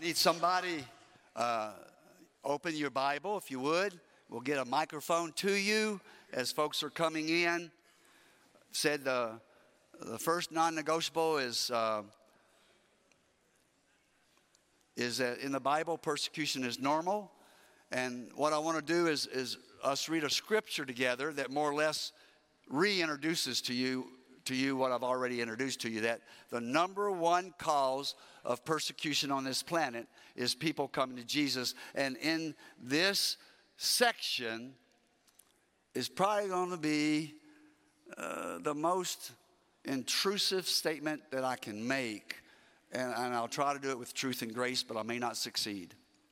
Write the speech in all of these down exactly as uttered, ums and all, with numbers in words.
need somebody, uh, open your Bible if you would. We'll get a microphone to you as folks are coming in. Said the, the first non-negotiable is, uh, is that in the Bible, persecution is normal. And what I want to do is, is us read a scripture together that more or less reintroduces to you to you what I've already introduced to you, that the number one cause of persecution on this planet is people coming to Jesus. And in this section is probably going to be uh, the most intrusive statement that I can make. And, and I'll try to do it with truth and grace, but I may not succeed.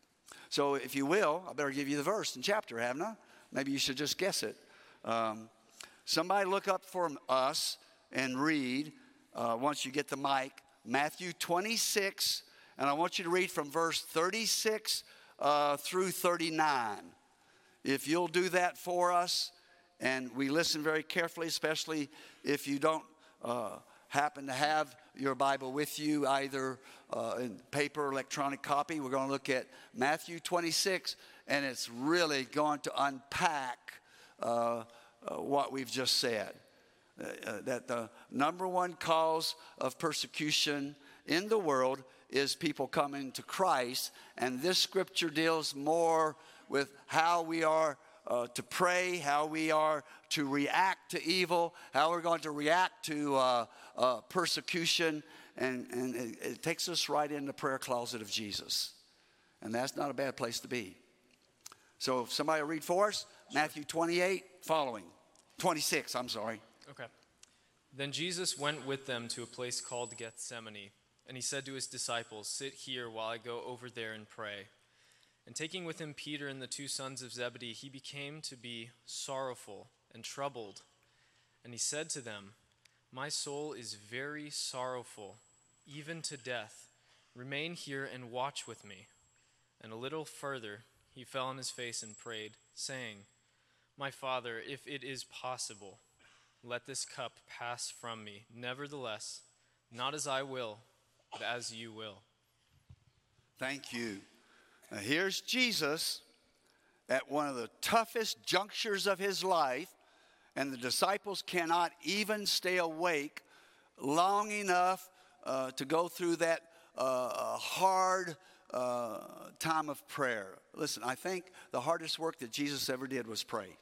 So if you will, I better give you the verse and chapter, haven't I? Maybe you should just guess it. Um, somebody look up for us and read, uh, once you get the mic, Matthew twenty-six, and I want you to read from verse thirty-six uh, through thirty-nine. If you'll do that for us, and we listen very carefully, especially if you don't uh, happen to have your Bible with you, either uh, in paper or electronic copy, we're going to look at Matthew twenty-six, and it's really going to unpack uh, uh, what we've just said. Uh, that the number one cause of persecution in the world is people coming to Christ. And this scripture deals more with how we are uh, to pray, how we are to react to evil, how we're going to react to uh, uh, persecution. And, and it, it takes us right in the prayer closet of Jesus. And that's not a bad place to be. So if somebody will read for us, Matthew twenty-eight, following. twenty-six, I'm sorry. Okay. Then Jesus went with them to a place called Gethsemane, and he said to his disciples, "Sit here while I go over there and pray." And taking with him Peter and the two sons of Zebedee, he became to be sorrowful and troubled. And he said to them, "My soul is very sorrowful, even to death. Remain here and watch with me." And a little further, he fell on his face and prayed, saying, "My Father, if it is possible, let this cup pass from me. Nevertheless, not as I will, but as you will." Thank you. Now here's Jesus at one of the toughest junctures of his life, and the disciples cannot even stay awake long enough uh, to go through that uh, hard uh, time of prayer. Listen, I think the hardest work that Jesus ever did was pray.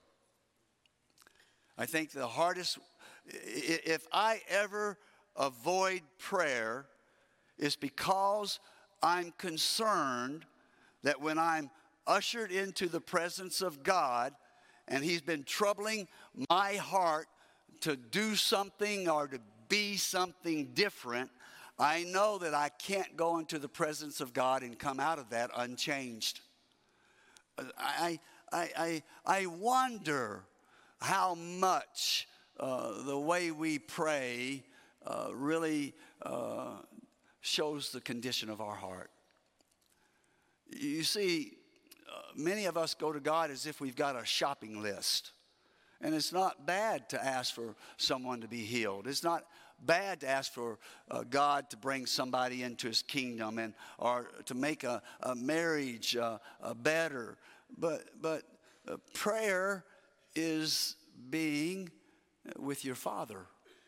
I think the hardest, if I ever avoid prayer, is because I'm concerned that when I'm ushered into the presence of God and he's been troubling my heart to do something or to be something different, I know that I can't go into the presence of God and come out of that unchanged. I, I, I, I wonder how much uh, the way we pray uh, really uh, shows the condition of our heart. You see, uh, many of us go to God as if we've got a shopping list. And it's not bad to ask for someone to be healed. It's not bad to ask for uh, God to bring somebody into his kingdom and or to make a, a marriage uh, uh, better. But, but uh, prayer is being with your Father.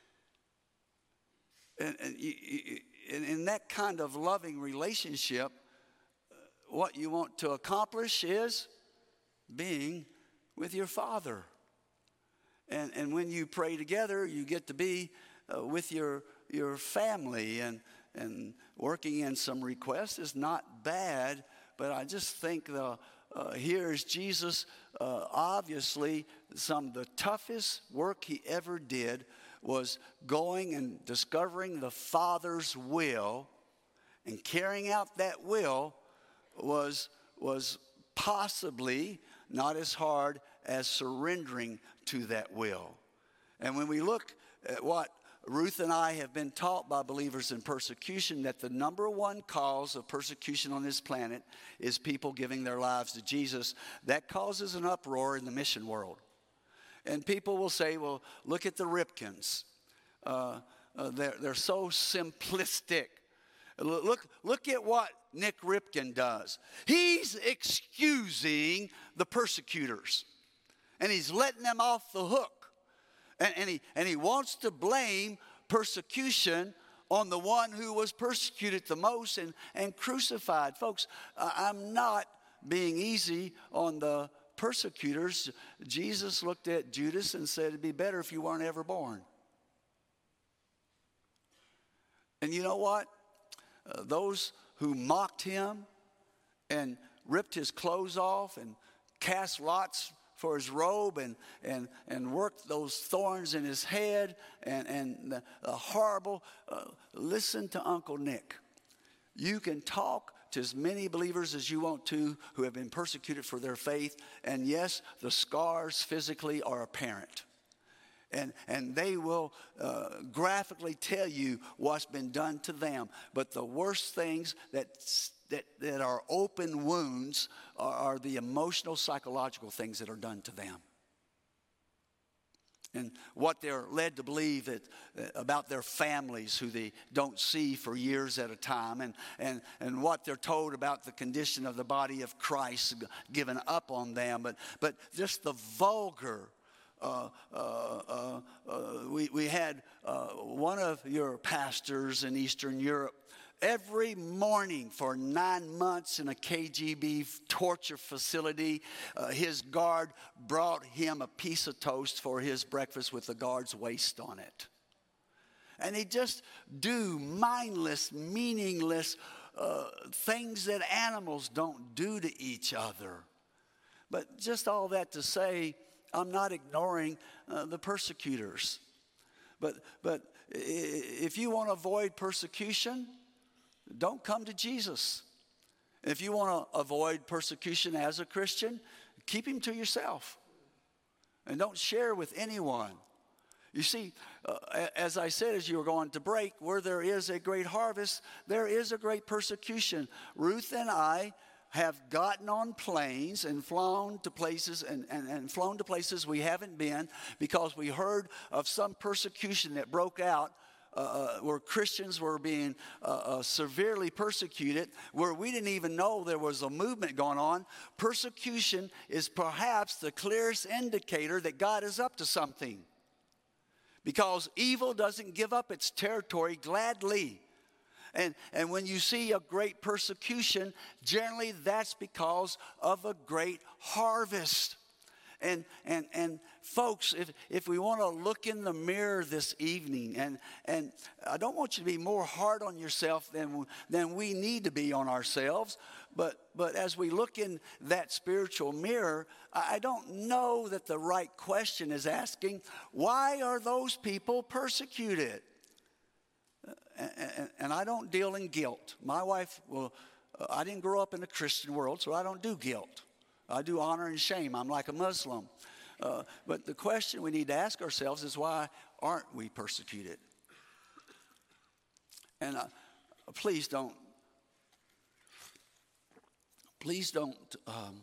And, and, you, you, and in that kind of loving relationship, what you want to accomplish is being with your Father. And, and when you pray together, you get to be uh, with your, your family. And, and working in some requests is not bad, but I just think the Uh, here's Jesus, uh, obviously, some of the toughest work he ever did was going and discovering the Father's will, and carrying out that will was, was possibly not as hard as surrendering to that will. And when we look at what Ruth and I have been taught by believers in persecution, that the number one cause of persecution on this planet is people giving their lives to Jesus. That causes an uproar in the mission world. And people will say, well, look at the Ripkins. Uh, uh, they're, they're so simplistic. Look, look at what Nick Ripken does. He's excusing the persecutors, and he's letting them off the hook. And, and, he, and he wants to blame persecution on the one who was persecuted the most and, and crucified. Folks, I'm not being easy on the persecutors. Jesus looked at Judas and said, it'd be better if you weren't ever born. And you know what? Uh, those who mocked him and ripped his clothes off and cast lots for his robe and, and, and worked those thorns in his head and, and the, the horrible, uh, listen to Uncle Nick. You can talk to as many believers as you want to who have been persecuted for their faith, and yes, the scars physically are apparent. And, and they will uh, graphically tell you what's been done to them. But the worst things that, that, that are open wounds are, are the emotional, psychological things that are done to them. And what they're led to believe that, uh, about their families who they don't see for years at a time. And, and, and what they're told about the condition of the body of Christ given up on them. But, but just the vulgar. Uh, uh, uh, uh, we, we had uh, one of your pastors in Eastern Europe every morning for nine months in a K G B torture facility. Uh, his guard brought him a piece of toast for his breakfast with the guard's waist on it. And they just do mindless, meaningless uh, things that animals don't do to each other. But just all that to say, I'm not ignoring uh, the persecutors. But, but if you want to avoid persecution, don't come to Jesus. If you want to avoid persecution as a Christian, keep him to yourself. And don't share with anyone. You see, uh, as I said, as you were going to break, where there is a great harvest, there is a great persecution. Ruth and I have gotten on planes and flown to places and, and, and flown to places we haven't been because we heard of some persecution that broke out uh, where Christians were being uh, uh, severely persecuted, where we didn't even know there was a movement going on. Persecution is perhaps the clearest indicator that God is up to something, because evil doesn't give up its territory gladly. And, and when you see a great persecution, generally that's because of a great harvest. And, and, and folks, if, if we want to look in the mirror this evening, and, and I don't want you to be more hard on yourself than, than we need to be on ourselves, but, but as we look in that spiritual mirror, I don't know that the right question is asking, why are those people persecuted? And, and I don't deal in guilt. My wife, well, uh, I didn't grow up in a Christian world, so I don't do guilt. I do honor and shame. I'm like a Muslim. Uh, but the question we need to ask ourselves is, why aren't we persecuted? And uh, please don't, please don't um,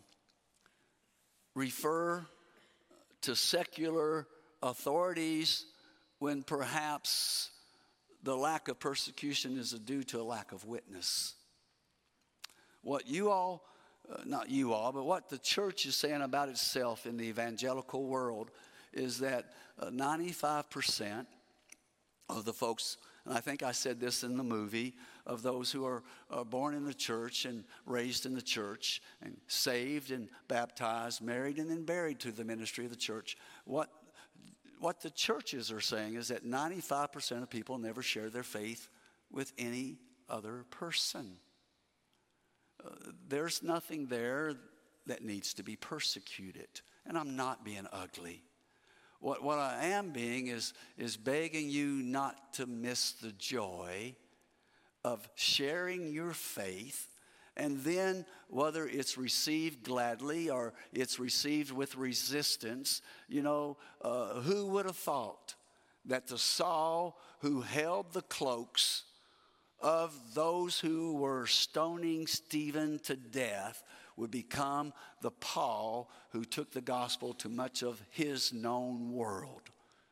refer to secular authorities when perhaps the lack of persecution is due to a lack of witness. What you all, uh, not you all, but what the church is saying about itself in the evangelical world is that uh, ninety-five percent of the folks, and I think I said this in the movie, of those who are uh, born in the church and raised in the church and saved and baptized, married and then buried to the ministry of the church, what What the churches are saying is that ninety-five percent of people never share their faith with any other person. Uh, there's nothing there that needs to be persecuted. And I'm not being ugly. What, what I am being is, is begging you not to miss the joy of sharing your faith. And then whether it's received gladly or it's received with resistance, you know, uh, who would have thought that the Saul who held the cloaks of those who were stoning Stephen to death would become the Paul who took the gospel to much of his known world?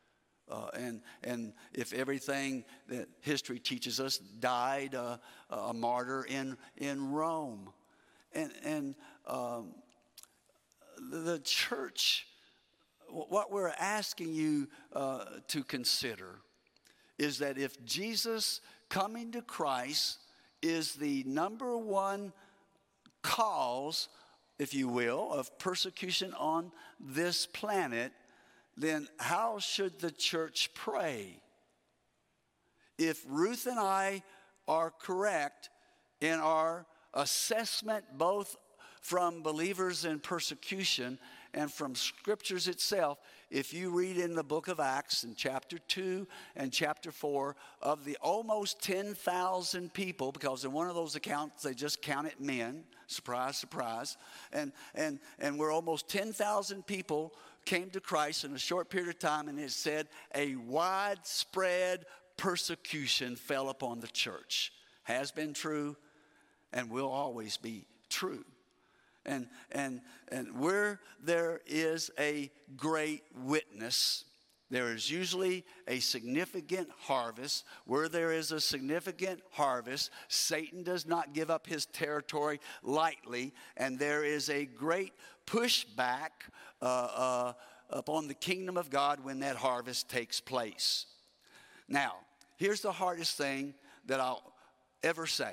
Uh, and and if everything that history teaches us died uh, a martyr in in Rome, and and um, the church, what we're asking you uh, to consider is that if Jesus coming to Christ is the number one cause, if you will, of persecution on this planet, then how should the church pray? If Ruth and I are correct in our assessment, both from believers in persecution and from scriptures itself, if you read in the book of Acts in chapter two and chapter four of the almost ten thousand people, because in one of those accounts they just counted men, surprise, surprise, and, and, and we're almost ten thousand people came to Christ in a short period of time, and it said a widespread persecution fell upon the church. Has been true and will always be true. And, and, and where there is a great witness, there is usually a significant harvest. Where there is a significant harvest, Satan does not give up his territory lightly, and there is a great pushback uh, uh, upon the kingdom of God when that harvest takes place. Now, here's the hardest thing that I'll ever say.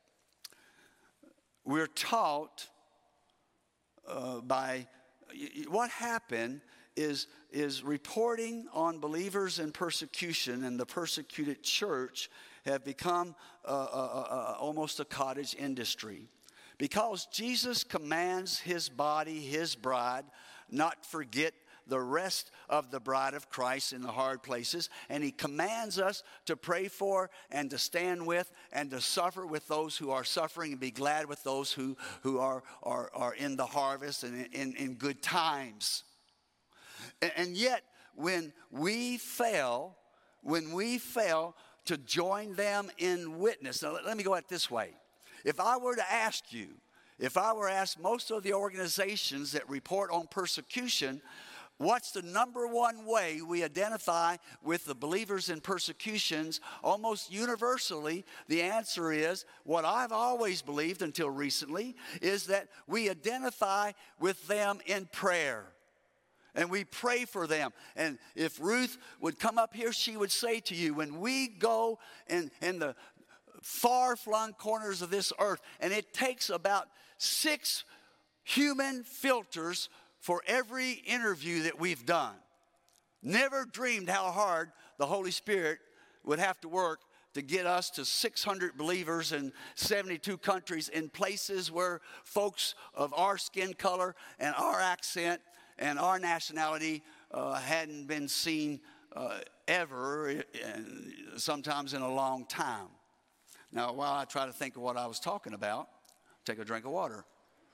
We're taught uh, by what happened is, is reporting on believers in persecution and the persecuted church have become uh, uh, uh, almost a cottage industry. Because Jesus commands his body, his bride, not forget the rest of the bride of Christ in the hard places. And he commands us to pray for and to stand with and to suffer with those who are suffering and be glad with those who, who are, are, are in the harvest and in, in good times. And, and yet, when we fail, when we fail to join them in witness. Now, let, let me go at it this way. If I were to ask you, if I were asked most of the organizations that report on persecution, what's the number one way we identify with the believers in persecutions? Almost universally, the answer is, what I've always believed until recently, is that we identify with them in prayer. And we pray for them. And if Ruth would come up here, she would say to you, when we go in, in the far-flung corners of this earth, and it takes about six human filters for every interview that we've done. Never dreamed how hard the Holy Spirit would have to work to get us to six hundred believers in seventy-two countries in places where folks of our skin color and our accent and our nationality uh, hadn't been seen uh, ever, and sometimes in a long time. Now, while I try to think of what I was talking about, take a drink of water.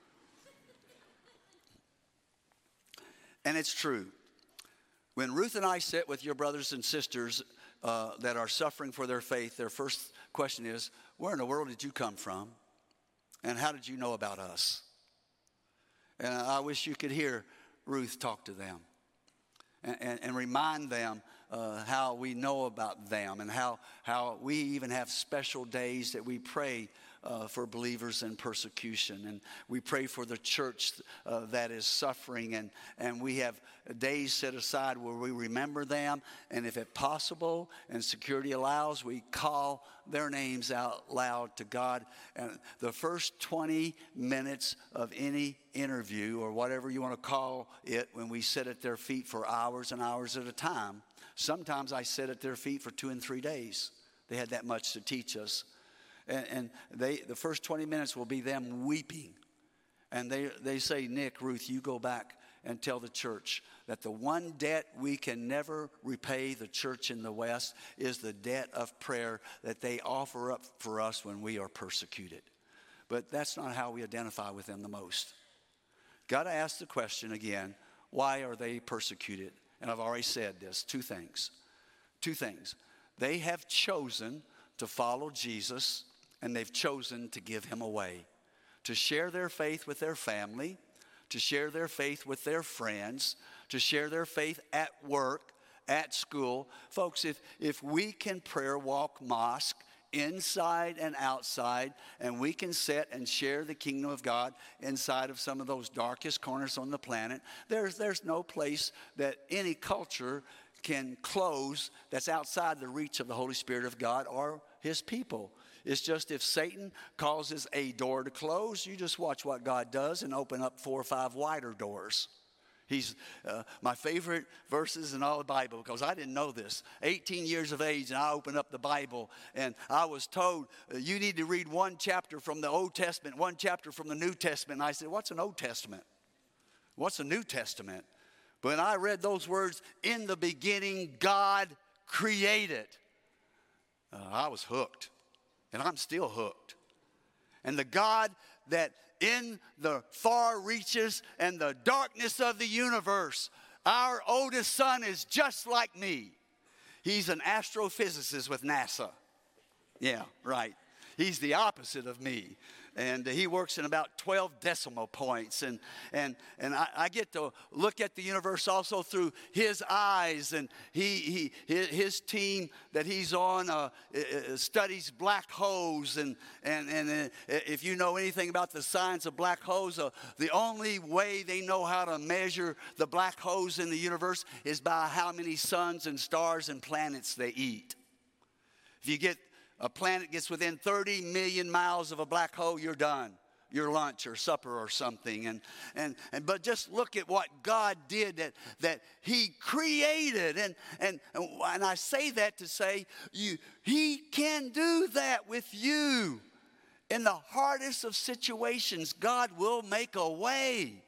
And it's true. When Ruth and I sit with your brothers and sisters uh, that are suffering for their faith, their first question is, where in the world did you come from? And how did you know about us? And I wish you could hear Ruth talk to them and, and, and remind them uh, how we know about them and how, how we even have special days that we pray Uh, for believers in persecution, and we pray for the church uh, that is suffering, and, and we have days set aside where we remember them, and if it's possible and security allows, we call their names out loud to God. And the first twenty minutes of any interview, or whatever you want to call it, when we sit at their feet for hours and hours at a time, sometimes I sit at their feet for two and three days. They had that much to teach us. And, and they, the first twenty minutes will be them weeping. And they, they say, Nick, Ruth, you go back and tell the church that the one debt we can never repay the church in the West is the debt of prayer that they offer up for us when we are persecuted. But that's not how we identify with them the most. Got to ask the question again, why are they persecuted? And I've already said this, two things. Two things. They have chosen to follow Jesus, and they've chosen to give him away, to share their faith with their family, to share their faith with their friends, to share their faith at work, at school. Folks, if, if we can prayer walk mosque inside and outside, and we can sit and share the kingdom of God inside of some of those darkest corners on the planet, there's, there's no place that any culture can close that's outside the reach of the Holy Spirit of God or his people. It's just if Satan causes a door to close, you just watch what God does and open up four or five wider doors. He's uh, my favorite verses in all the Bible, because I didn't know this. eighteen years of age, and I opened up the Bible, and I was told, uh, you need to read one chapter from the Old Testament, one chapter from the New Testament. And I said, what's an Old Testament? What's a New Testament? But when I read those words, in the beginning, God created, uh, I was hooked, and I'm still hooked. And the God that in the far reaches and the darkness of the universe, our oldest son is just like me. He's an astrophysicist with NASA. Yeah, right. He's the opposite of me. And he works in about twelve decimal points. And, and, and I, I get to look at the universe also through his eyes. And he, he, his team that he's on uh, studies black holes. And, and, and uh, if you know anything about the science of black holes, uh, the only way they know how to measure the black holes in the universe is by how many suns and stars and planets they eat. If you get a planet gets within thirty million miles of a black hole, you're done. Your lunch or supper or something. And, and, and but just look at what God did, that, that he created. And, and, and I say that to say, you, he can do that with you. In the hardest of situations, God will make a way.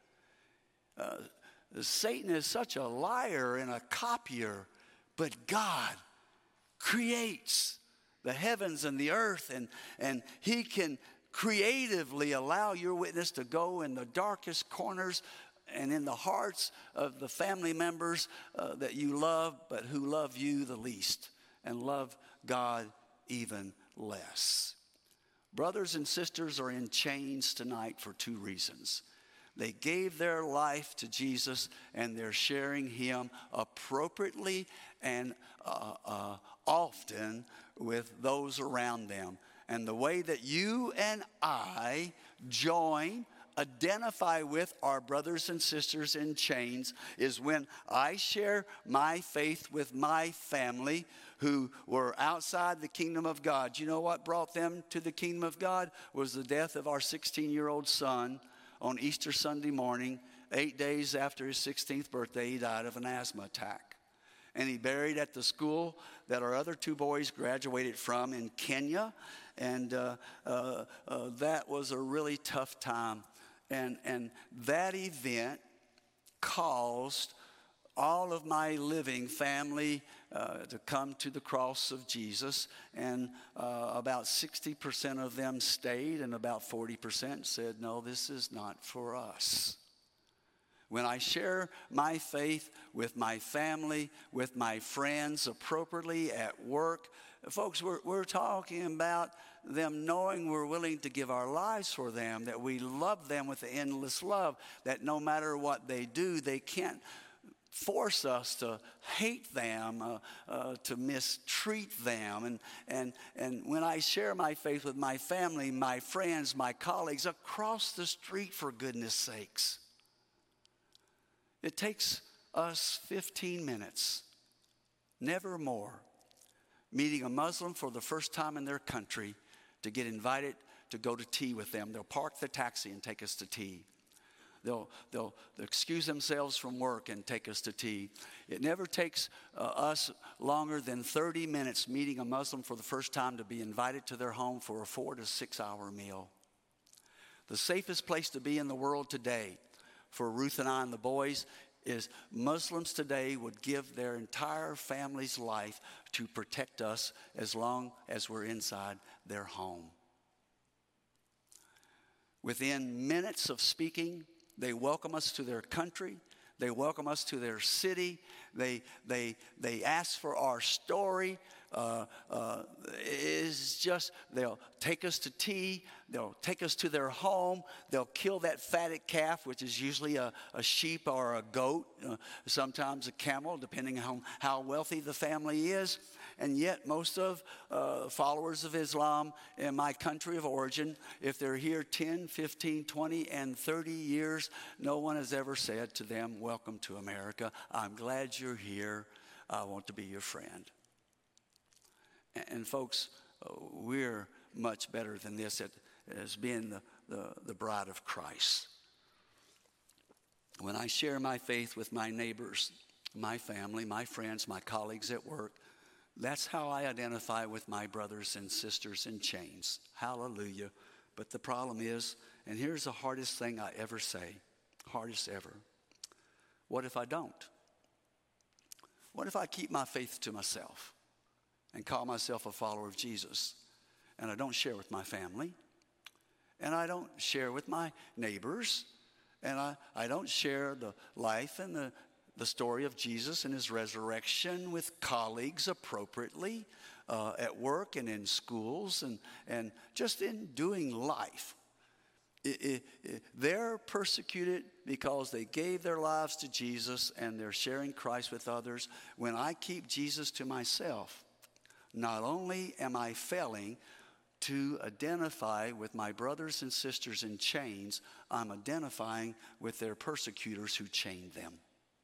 Uh, Satan is such a liar and a copier, but God creates the heavens and the earth, and, and he can creatively allow your witness to go in the darkest corners and in the hearts of the family members uh, that you love, but who love you the least and love God even less. Brothers and sisters are in chains tonight for two reasons. They gave their life to Jesus, and they're sharing him appropriately and uh, uh, often with those around them. And the way that you and I join, identify with our brothers and sisters in chains is when I share my faith with my family who were outside the kingdom of God. You know what brought them to the kingdom of God? Was the death of our sixteen-year-old son on Easter Sunday morning. Eight days after his sixteenth birthday, he died of an asthma attack. And he buried at the school that our other two boys graduated from in Kenya. And uh, uh, uh, that was a really tough time. And, and that event caused all of my living family uh, to come to the cross of Jesus. And uh, about sixty percent of them stayed, and about forty percent said, no, this is not for us. When I share my faith with my family, with my friends appropriately at work, folks, we're, we're talking about them knowing we're willing to give our lives for them, that we love them with the endless love, that no matter what they do, they can't force us to hate them, uh, uh, to mistreat them. And, and, and when I share my faith with my family, my friends, my colleagues across the street, for goodness sakes, it takes us fifteen minutes, never more, meeting a Muslim for the first time in their country to get invited to go to tea with them. They'll park the taxi and take us to tea. They'll, they'll, they'll excuse themselves from work and take us to tea. It never takes uh, us longer than thirty minutes meeting a Muslim for the first time to be invited to their home for a four to six hour meal. The safest place to be in the world today for Ruth and I and the boys is Muslims today would give their entire family's life to protect us as long as we're inside their home. Within minutes of speaking, they welcome us to their country. They welcome us to their city. They, they, they ask for our story. uh, uh, is just, they'll take us to tea, they'll take us to their home, they'll kill that fatted calf, which is usually a, a sheep or a goat, uh, sometimes a camel, depending on how wealthy the family is. And yet most of uh, followers of Islam in my country of origin, if they're here ten, fifteen, twenty, and thirty years, no one has ever said to them, welcome to America. I'm glad you're here. I want to be your friend. And, and folks, uh, we're much better than this at, as being the, the, the bride of Christ. When I share my faith with my neighbors, my family, my friends, my colleagues at work, that's how I identify with my brothers and sisters in chains. Hallelujah. But the problem is, and here's the hardest thing I ever say, hardest ever. What if I don't? What if I keep my faith to myself and call myself a follower of Jesus, and I don't share with my family, and I don't share with my neighbors, and I, I don't share the life and the the story of Jesus and his resurrection with colleagues appropriately uh, at work and in schools and, and just in doing life. It, it, it, they're persecuted because they gave their lives to Jesus and they're sharing Christ with others. When I keep Jesus to myself, not only am I failing to identify with my brothers and sisters in chains, I'm identifying with their persecutors who chained them.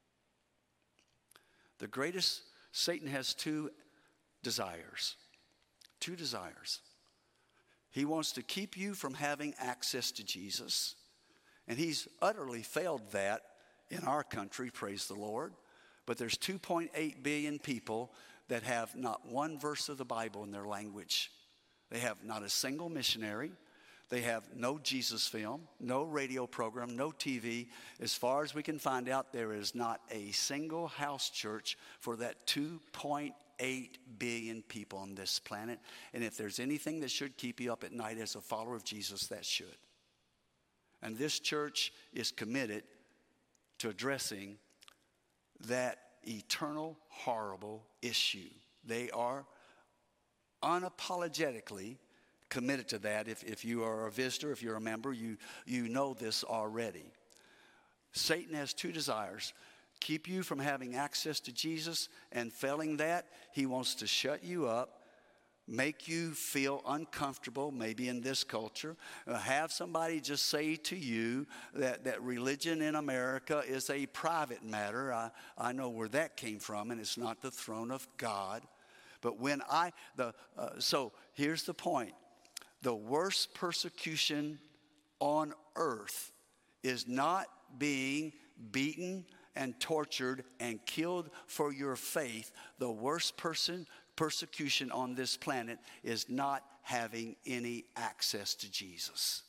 The greatest, Satan has two desires. Two desires. He wants to keep you from having access to Jesus. And he's utterly failed that in our country, praise the Lord. But there's two point eight billion people that have not one verse of the Bible in their language. They have not a single missionary. They have no Jesus film, no radio program, no T V. As far as we can find out, there is not a single house church for that two point eight billion people on this planet. And if there's anything that should keep you up at night as a follower of Jesus, that should. And this church is committed to addressing that eternal, horrible issue. They are unapologetically committed to that. If, if you are a visitor, if you're a member, you, you know this already. Satan has two desires. Keep you from having access to Jesus, and failing that, he wants to shut you up, make you feel uncomfortable, maybe in this culture. Uh, have somebody just say to you that, that religion in America is a private matter. I, I know where that came from, and it's not the throne of God. But when I, the uh, so here's the point. The worst persecution on earth is not being beaten and tortured and killed for your faith. The worst person persecution on this planet is not having any access to Jesus.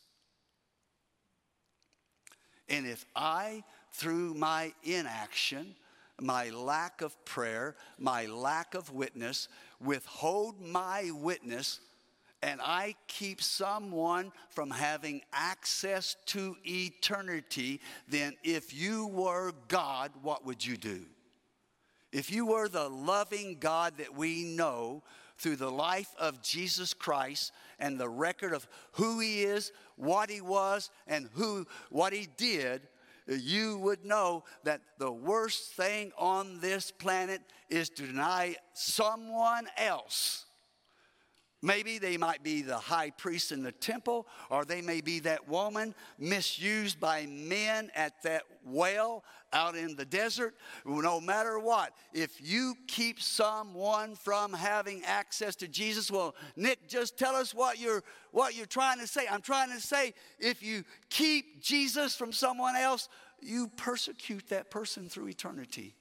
And if I, through my inaction, my lack of prayer, my lack of witness, withhold my witness, and I keep someone from having access to eternity, then if you were God, what would you do? If you were the loving God that we know through the life of Jesus Christ and the record of who he is, what he was, and who what he did, you would know that the worst thing on this planet is to deny someone else. Maybe they might be the high priest in the temple, or they may be that woman misused by men at that well out in the desert. No matter what, if you keep someone from having access to Jesus, well, Nick, just tell us what you're what you're trying to say. I'm trying to say, if you keep Jesus from someone else, you persecute that person through eternity.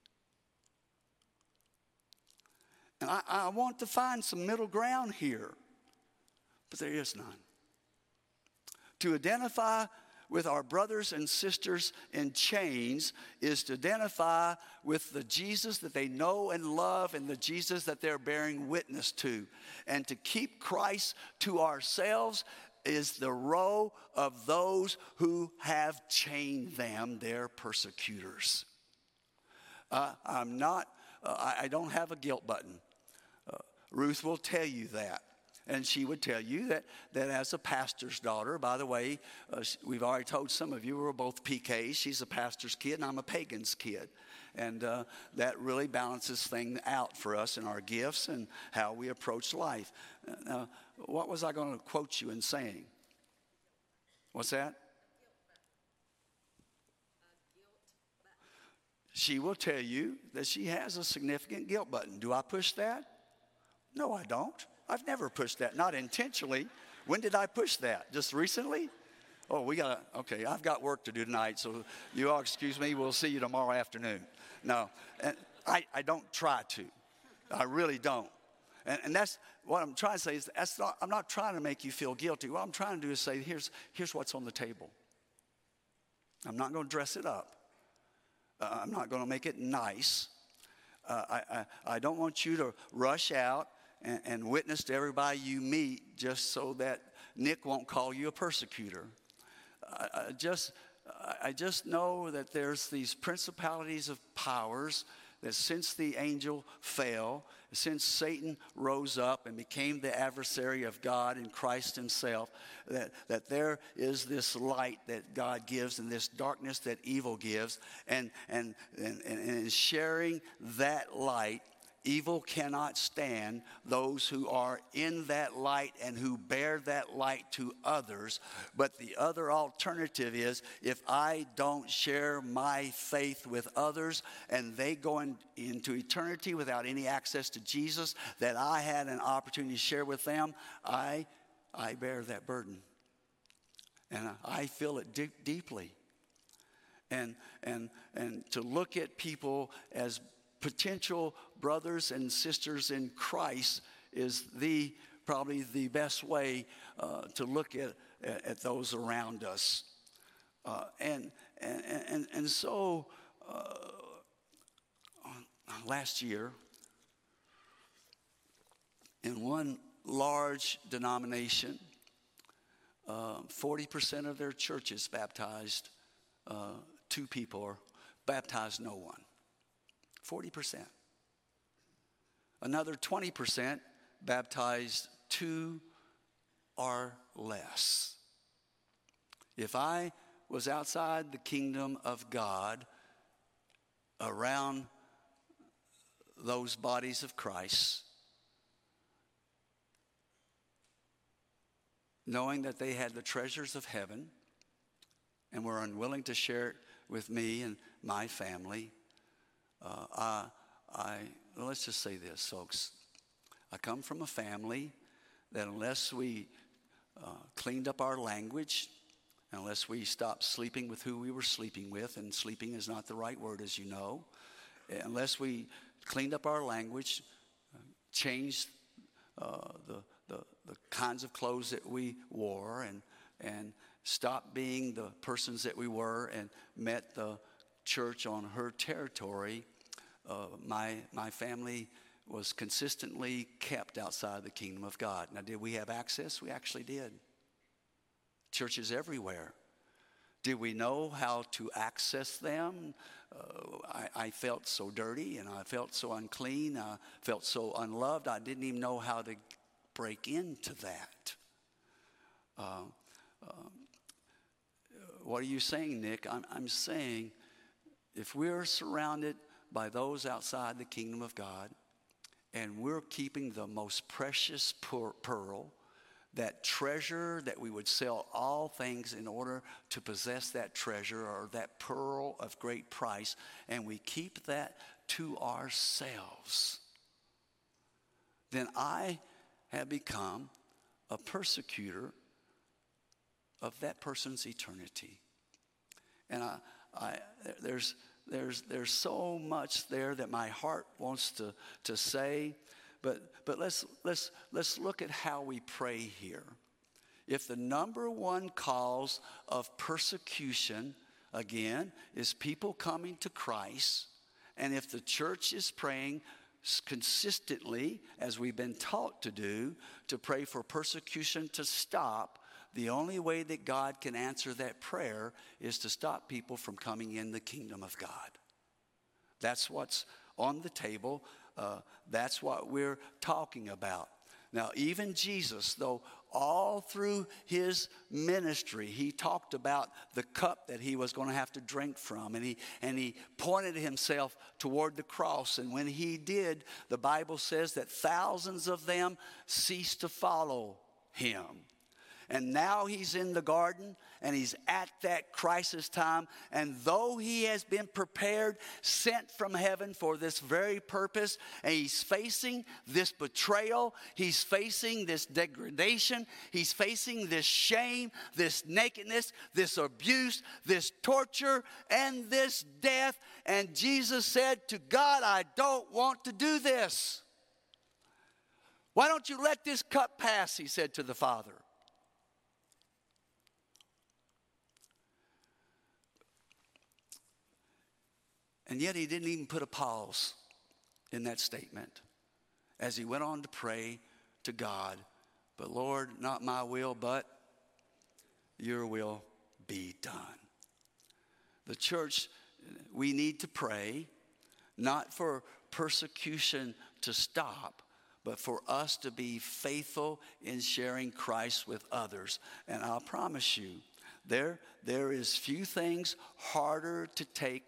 And I, I want to find some middle ground here, but there is none. To identify with our brothers and sisters in chains is to identify with the Jesus that they know and love and the Jesus that they're bearing witness to. And to keep Christ to ourselves is the row of those who have chained them, their persecutors. Uh, I'm not, uh, I, I don't have a guilt button. Uh, Ruth will tell you that. And she would tell you that, that as a pastor's daughter, by the way, uh, we've already told some of you we're both P Ks. She's a pastor's kid and I'm a pagan's kid. And uh, that really balances things out for us in our gifts and how we approach life. Uh, what was I going to quote you in saying? What's that? She will tell you that she has a significant guilt button. Do I push that? No, I don't. I've never pushed that, not intentionally. When did I push that? Just recently? Oh, we got to, okay, I've got work to do tonight, so you all excuse me. We'll see you tomorrow afternoon. No, and I, I don't try to. I really don't. And, and that's what I'm trying to say is that's not, I'm not trying to make you feel guilty. What I'm trying to do is say, here's, here's what's on the table. I'm not going to dress it up. Uh, I'm not going to make it nice. Uh, I, I, I don't want you to rush out and, and witness to everybody you meet just so that Nick won't call you a persecutor. I, I just I just know that there's these principalities of powers that since the angel fell, since Satan rose up and became the adversary of God and Christ himself, that, that there is this light that God gives and this darkness that evil gives. And, and, and, and in sharing that light, evil cannot stand those who are in that light and who bear that light to others. But the other alternative is if I don't share my faith with others and they go in, into eternity without any access to Jesus that I had an opportunity to share with them, I, I bear that burden. And I feel it deep, deeply. And, and, and to look at people as potential brothers and sisters in Christ is the probably the best way uh, to look at, at those around us. Uh, and, and, and, and so uh, last year, in one large denomination, uh, forty percent of their churches baptized uh, two people or baptized no one. forty percent. Another twenty percent baptized two or less. If I was outside the kingdom of God around those bodies of Christ, knowing that they had the treasures of heaven and were unwilling to share it with me and my family, Uh, I, I, well, let's just say this, folks. I come from a family that unless we uh, cleaned up our language, unless we stopped sleeping with who we were sleeping with, and sleeping is not the right word, as you know, unless we cleaned up our language, uh, changed uh, the, the the kinds of clothes that we wore, and and stopped being the persons that we were, and met the church on her territory, uh, my my family was consistently kept outside the kingdom of God. Now, did we have access? We actually did. Churches everywhere. Did we know how to access them? Uh, I, I felt so dirty and I felt so unclean. I felt so unloved. I didn't even know how to break into that. Uh, uh, what are you saying, Nick? I'm, I'm saying if we're surrounded by those outside the kingdom of God and we're keeping the most precious pearl, that treasure that we would sell all things in order to possess that treasure or that pearl of great price, and we keep that to ourselves, then I have become a persecutor of that person's eternity. And I, I there's there's there's so much there that my heart wants to to say. But but let's let's let's look at how we pray here. If the number one cause of persecution, again, is people coming to Christ, and if the church is praying consistently, as we've been taught to do, to pray for persecution to stop, the only way that God can answer that prayer is to stop people from coming in the kingdom of God. That's what's on the table. uh, that's what we're talking about. Now, even Jesus, though all through his ministry, he talked about the cup that he was going to have to drink from. And he, and he pointed himself toward the cross. And when he did, the Bible says that thousands of them ceased to follow him. And now he's in the garden, and he's at that crisis time. And though he has been prepared, sent from heaven for this very purpose, and he's facing this betrayal, he's facing this degradation, he's facing this shame, this nakedness, this abuse, this torture, and this death. And Jesus said to God, I don't want to do this. Why don't you let this cup pass, he said to the Father. And yet he didn't even put a pause in that statement as he went on to pray to God, but Lord, not my will, but your will be done. The church, we need to pray, not for persecution to stop, but for us to be faithful in sharing Christ with others. And I'll promise you, there, there is few things harder to take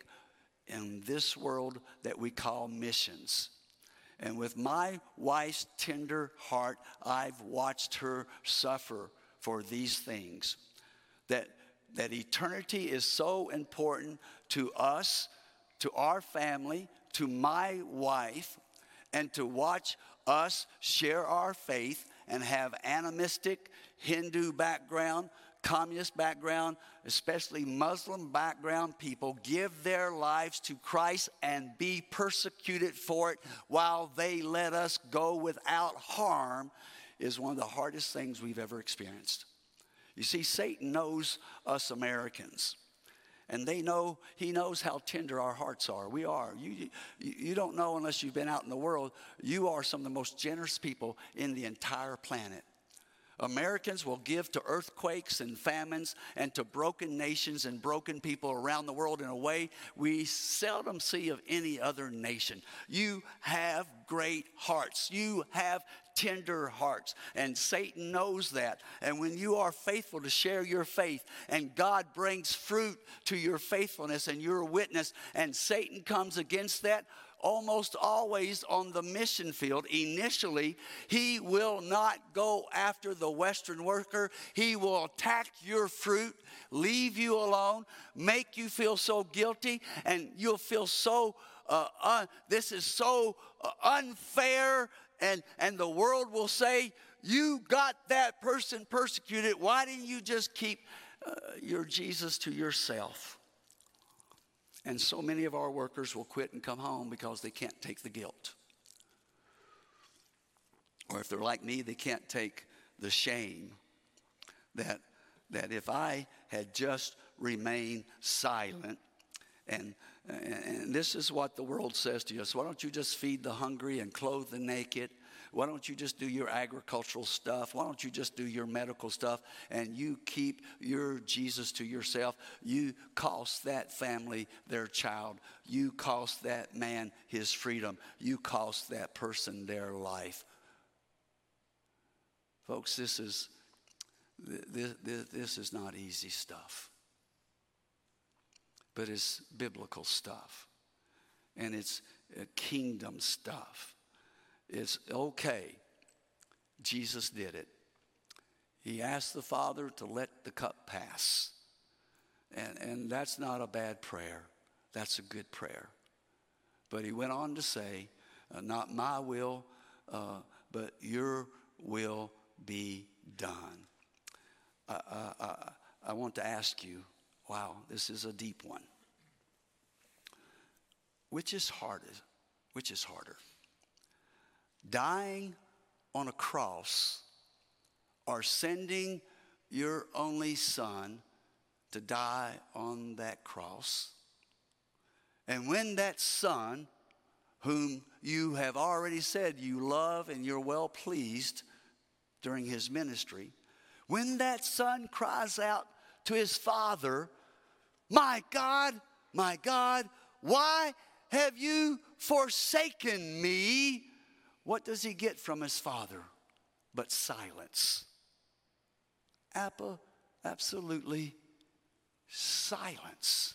in this world that we call missions. And with my wife's tender heart, I've watched her suffer for these things. That, that eternity is so important to us, to our family, to my wife, and to watch us share our faith and have animistic Hindu background, communist background, especially Muslim background people give their lives to Christ and be persecuted for it while they let us go without harm is one of the hardest things we've ever experienced. You see, Satan knows us Americans. And they know, he knows how tender our hearts are. We are. You, you, you don't know unless you've been out in the world. You are some of the most generous people in the entire planet. Americans will give to earthquakes and famines and to broken nations and broken people around the world in a way we seldom see of any other nation. You have great hearts. You have tender hearts. And Satan knows that. And when you are faithful to share your faith and God brings fruit to your faithfulness and your witness and Satan comes against that, almost always on the mission field, initially, he will not go after the Western worker. He will attack your fruit, leave you alone, make you feel so guilty, and you'll feel so, uh, uh, this is so uh, unfair, and, and the world will say, you got that person persecuted. Why didn't you just keep uh, your Jesus to yourself? And so many of our workers will quit and come home because they can't take the guilt. Or if they're like me, they can't take the shame that, that if I had just remained silent, and, and this is what the world says to us, why don't you just feed the hungry and clothe the naked? Why don't you just do your agricultural stuff? Why don't you just do your medical stuff and you keep your Jesus to yourself? You cost that family their child. You cost that man his freedom. You cost that person their life. Folks, this is, this, this, this is not easy stuff. But it's biblical stuff. And it's kingdom stuff. It's okay. Jesus did it. He asked the Father to let the cup pass. And, and that's not a bad prayer. That's a good prayer. But he went on to say, uh, not my will, uh, but your will be done. Uh, uh, uh, I want to ask you, wow, this is a deep one. Which is harder? Which is harder? Dying on a cross or sending your only son to die on that cross? And when that son, whom you have already said you love and you're well pleased during his ministry, when that son cries out to his father, my God, my God, why have you forsaken me? What does he get from his father but silence? Appa, absolutely silence.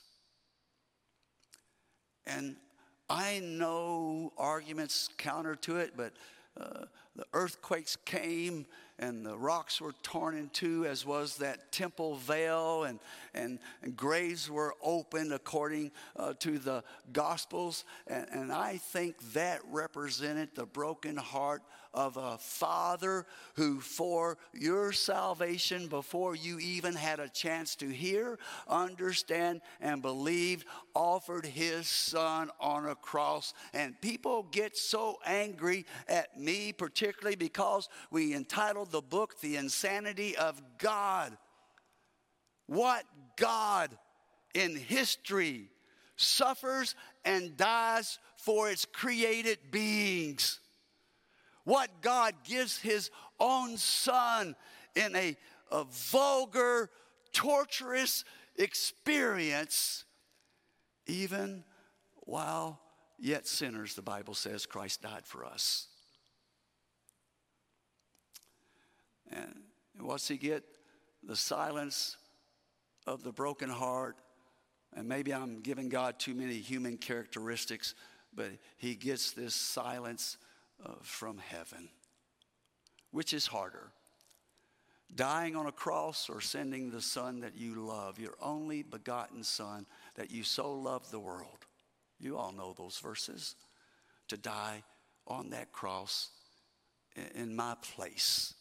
And I know arguments counter to it, but uh, the earthquakes came and the rocks were torn in two, as was that temple veil, and, and, and graves were opened according uh, to the Gospels. And, and I think that represented the broken heart of a father who, for your salvation, before you even had a chance to hear, understand, and believe, offered his son on a cross. And people get so angry at me, particularly because we entitled the book The Insanity of God. What God in history suffers and dies for its created beings? What God gives his own son in a, a vulgar, torturous experience, even while yet sinners, the Bible says Christ died for us. And what's he get? The silence of the broken heart. And maybe I'm giving God too many human characteristics, but he gets this silence uh, from heaven. Which is harder? Dying on a cross or sending the son that you love, your only begotten son that you so love the world? You all know those verses. To die on that cross in my place.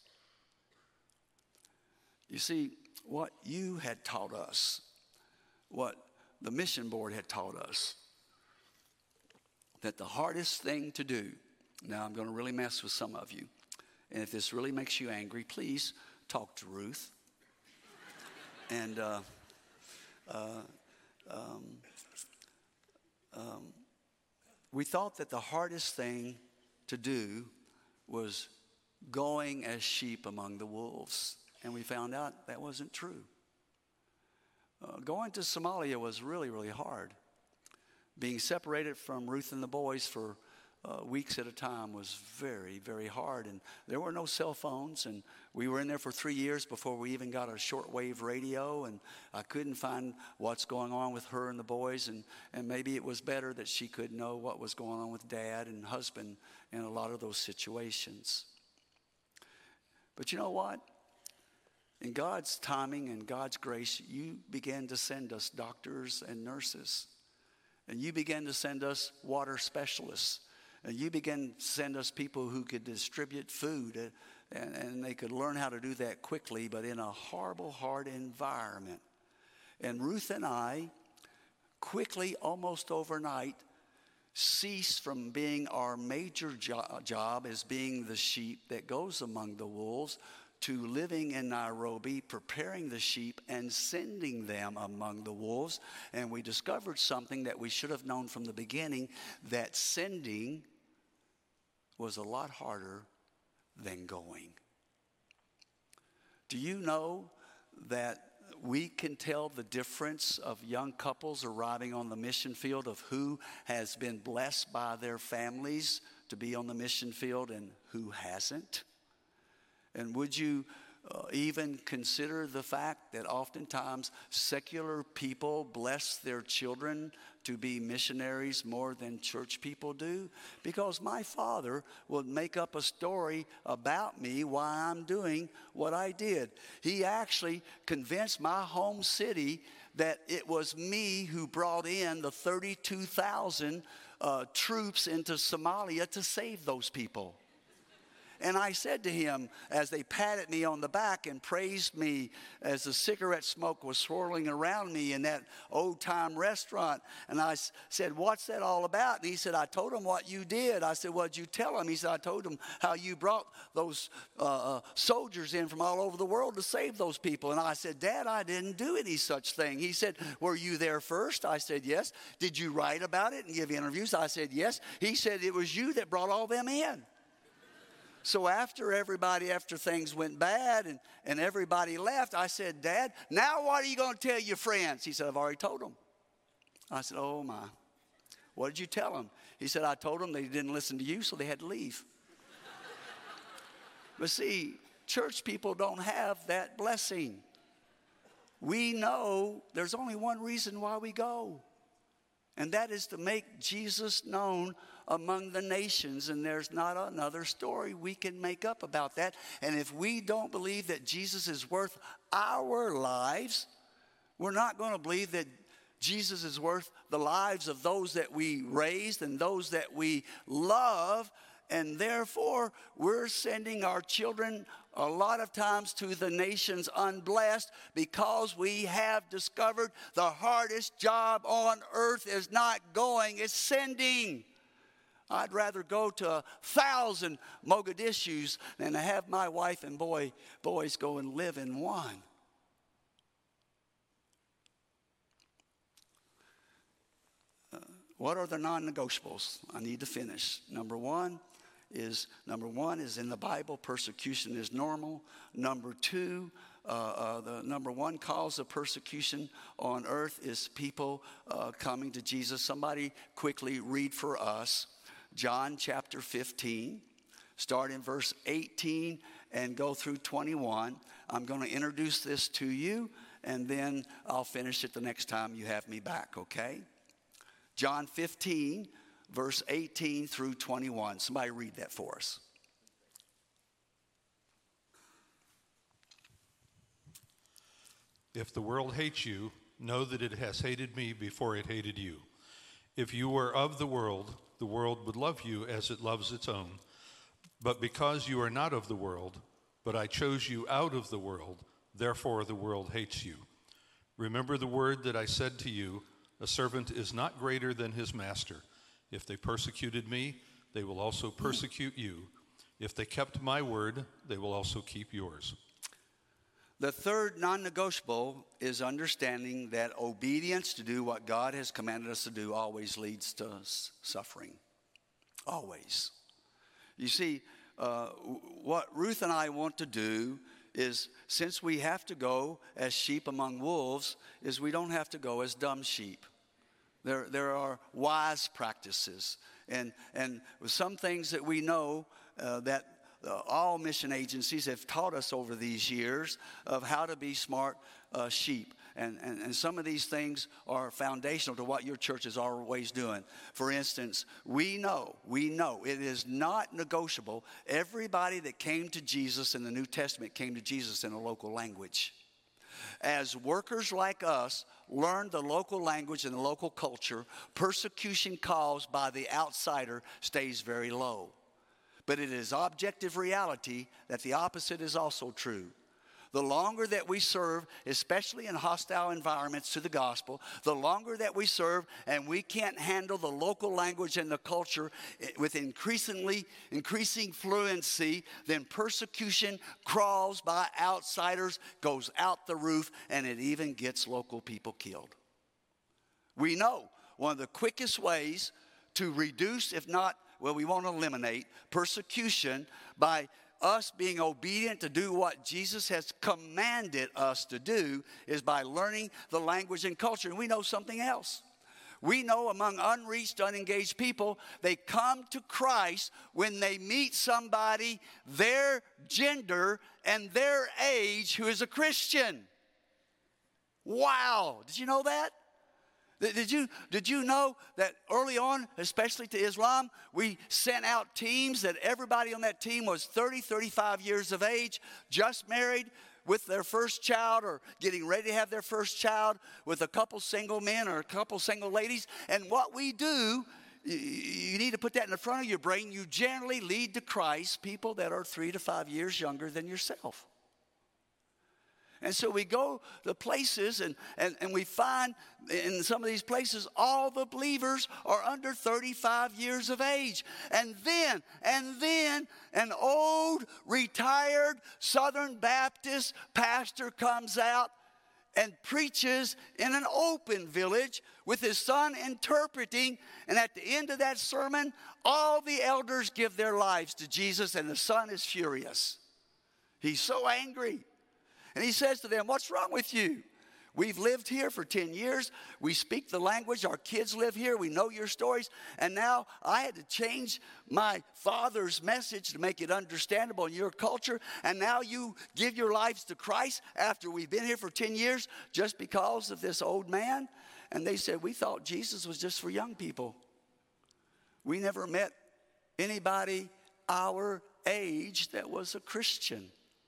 You see, what you had taught us, what the mission board had taught us, that the hardest thing to do, now I'm going to really mess with some of you, and if this really makes you angry, please talk to Ruth. And uh, uh, um, um, we thought that the hardest thing to do was going as sheep among the wolves. And we found out that wasn't true. Uh, going to Somalia was really, really hard. Being separated from Ruth and the boys for uh, weeks at a time was very, very hard. And there were no cell phones. And we were in there for three years before we even got a shortwave radio. And I couldn't find what's going on with her and the boys. And, and maybe it was better that she could know what was going on with dad and husband in a lot of those situations. But you know what? In God's timing and God's grace, you began to send us doctors and nurses. And you began to send us water specialists. And you began to send us people who could distribute food. And, and they could learn how to do that quickly, but in a horrible, hard environment. And Ruth and I, quickly, almost overnight, ceased from being our major jo- job as being the sheep that goes among the wolves, to living in Nairobi, preparing the sheep and sending them among the wolves. And we discovered something that we should have known from the beginning, that sending was a lot harder than going. Do you know that we can tell the difference of young couples arriving on the mission field of who has been blessed by their families to be on the mission field and who hasn't? And would you uh, even consider the fact that oftentimes secular people bless their children to be missionaries more than church people do? Because my father would make up a story about me why I'm doing what I did. He actually convinced my home city that it was me who brought in the thirty-two thousand uh, troops into Somalia to save those people. And I said to him, as they patted me on the back and praised me as the cigarette smoke was swirling around me in that old-time restaurant, and I said, what's that all about? And he said, I told him what you did. I said, what'd you tell him? He said, I told him how you brought those uh, soldiers in from all over the world to save those people. And I said, Dad, I didn't do any such thing. He said, were you there first? I said, yes. Did you write about it and give interviews? I said, yes. He said, it was you that brought all them in. So after everybody, after things went bad and, and everybody left, I said, Dad, now what are you going to tell your friends? He said, I've already told them. I said, oh my, What did you tell them? He said, I told them they didn't listen to you, so they had to leave. But see, church people don't have that blessing. We know there's only one reason why we go, and that is to make Jesus known among the nations, and there's not another story we can make up about that. And if we don't believe that Jesus is worth our lives, we're not going to believe that Jesus is worth the lives of those that we raised and those that we love. And therefore, we're sending our children a lot of times to the nations unblessed, because we have discovered the hardest job on earth is not going, it's sending. I'd rather go to a thousand Mogadishus than to have my wife and boy, boys go and live in one. Uh, what are the non-negotiables? I need to finish. Number one is, number one is in the Bible, persecution is normal. Number two, Uh, uh, the number one cause of persecution on earth is people uh, coming to Jesus. Somebody quickly read for us John chapter fifteen, start in verse eighteen and go through twenty-one. I'm going to introduce this to you, and then I'll finish it the next time you have me back, okay? John fifteen, verse eighteen through twenty-one. Somebody read that for us. If the world hates you, know that it has hated me before it hated you. If you were of the world, the world would love you as it loves its own. But because you are not of the world, but I chose you out of the world, therefore the world hates you. Remember the word that I said to you, a servant is not greater than his master. If they persecuted me, they will also persecute you. If they kept my word, they will also keep yours. The third non-negotiable is understanding that obedience to do what God has commanded us to do always leads to suffering. Always. You see, uh, what Ruth and I want to do is, since we have to go as sheep among wolves, is we don't have to go as dumb sheep. There, there are wise practices. And, and some things that we know uh, that Uh, all mission agencies have taught us over these years of how to be smart uh, sheep. And, and, and some of these things are foundational to what your church is always doing. For instance, we know, we know it is not negotiable. Everybody that came to Jesus in the New Testament came to Jesus in a local language. As workers like us learn the local language and the local culture, persecution caused by the outsider stays very low. But it is objective reality that the opposite is also true. The longer that we serve, especially in hostile environments to the gospel, the longer that we serve and we can't handle the local language and the culture with increasingly increasing fluency, then persecution crawls by outsiders, goes out the roof, and it even gets local people killed. We know one of the quickest ways to reduce, if not, well, we want to eliminate persecution by us being obedient to do what Jesus has commanded us to do is by learning the language and culture. And we know something else. We know among unreached, unengaged people, they come to Christ when they meet somebody their gender and their age who is a Christian. Wow. Did you know that? Did you, did you know that early on, especially to Islam, we sent out teams that everybody on that team was thirty, thirty-five years of age, just married with their first child or getting ready to have their first child with a couple single men or a couple single ladies. And what we do, you need to put that in the front of your brain. You generally lead to Christ people that are three to five years younger than yourself. And so we go to places and, and, and we find in some of these places all the believers are under thirty-five years of age. And then, and then an old retired Southern Baptist pastor comes out and preaches in an open village with his son interpreting. And at the end of that sermon, all the elders give their lives to Jesus and the son is furious. He's so angry. And he says to them, what's wrong with you? We've lived here for ten years. We speak the language. Our kids live here. We know your stories. And now I had to change my father's message to make it understandable in your culture. And now you give your lives to Christ after we've been here for ten years just because of this old man. And they said, we thought Jesus was just for young people. We never met anybody our age that was a Christian.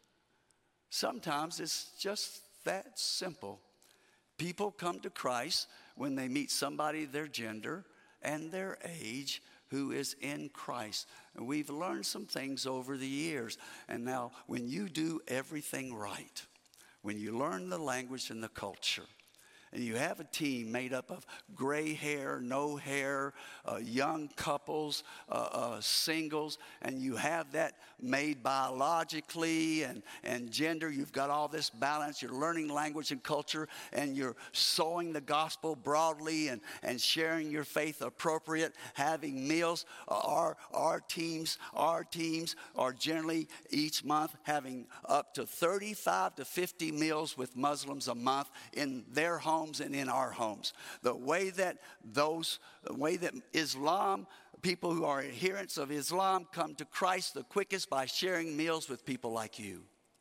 Sometimes it's just that simple. People come to Christ when they meet somebody their gender and their age who is in Christ. And we've learned some things over the years. And now when you do everything right, when you learn the language and the culture, and you have a team made up of gray hair, no hair, uh, young couples, uh, uh, singles, and you have that made biologically and, and gender. You've got all this balance. You're learning language and culture, and you're sowing the gospel broadly and, and sharing your faith appropriate, having meals. Uh, our, our teams, our teams are generally each month having up to thirty-five to fifty meals with Muslims a month in their home and in our homes. The way that those, the way that Islam, people who are adherents of Islam come to Christ the quickest by sharing meals with people like you.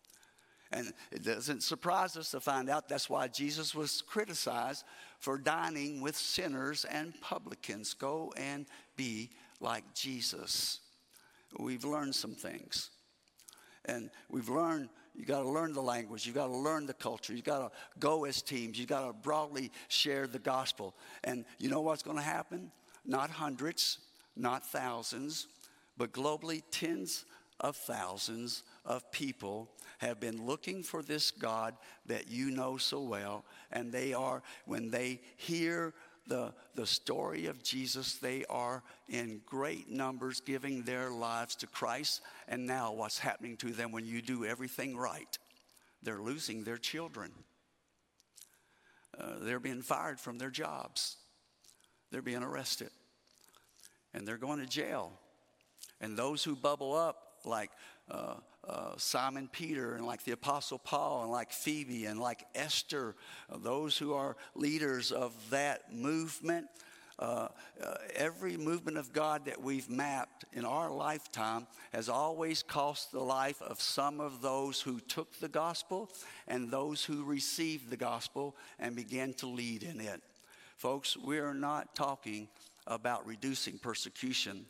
And it doesn't surprise us to find out that's why Jesus was criticized for dining with sinners and publicans. Go and be like Jesus. We've learned some things. And we've learned you got to learn the language. You got to learn the culture. You got to go as teams. You got to broadly share the gospel. And you know what's going to happen? Not hundreds, not thousands, but globally tens of thousands of people have been looking for this God that you know so well. And they are, when they hear the, the story of Jesus, they are in great numbers giving their lives to Christ. And now what's happening to them when you do everything right? They're losing their children. Uh, they're being fired from their jobs. They're being arrested. And they're going to jail. And those who bubble up like uh, uh, Simon Peter and like the Apostle Paul and like Phoebe and like Esther, uh, those who are leaders of that movement, uh, uh, every movement of God that we've mapped in our lifetime has always cost the life of some of those who took the gospel and those who received the gospel and began to lead in it. Folks, we are not talking about reducing persecution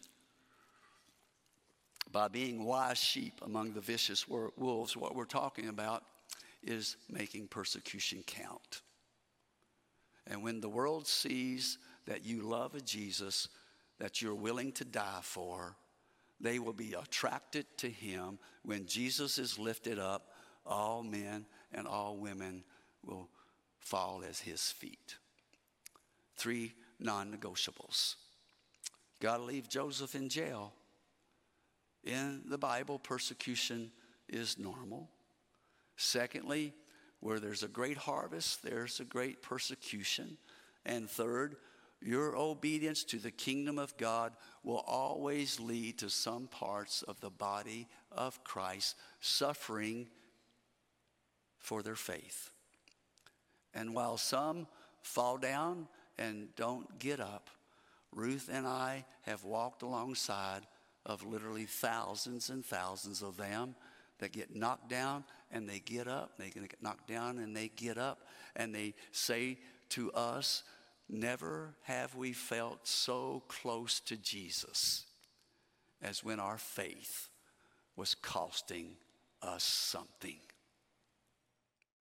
by being wise sheep among the vicious wolves. What we're talking about is making persecution count. And when the world sees that you love a Jesus that you're willing to die for, they will be attracted to him. When Jesus is lifted up, all men and all women will fall at his feet. Three non-negotiables. Got to leave Joseph in jail. In the Bible, persecution is normal. Secondly, where there's a great harvest, there's a great persecution. And third, your obedience to the kingdom of God will always lead to some parts of the body of Christ suffering for their faith. And while some fall down and don't get up, Ruth and I have walked alongside of literally thousands and thousands of them that get knocked down and they get up. They get knocked down and they get up. And they say to us, never have we felt so close to Jesus as when our faith was costing us something.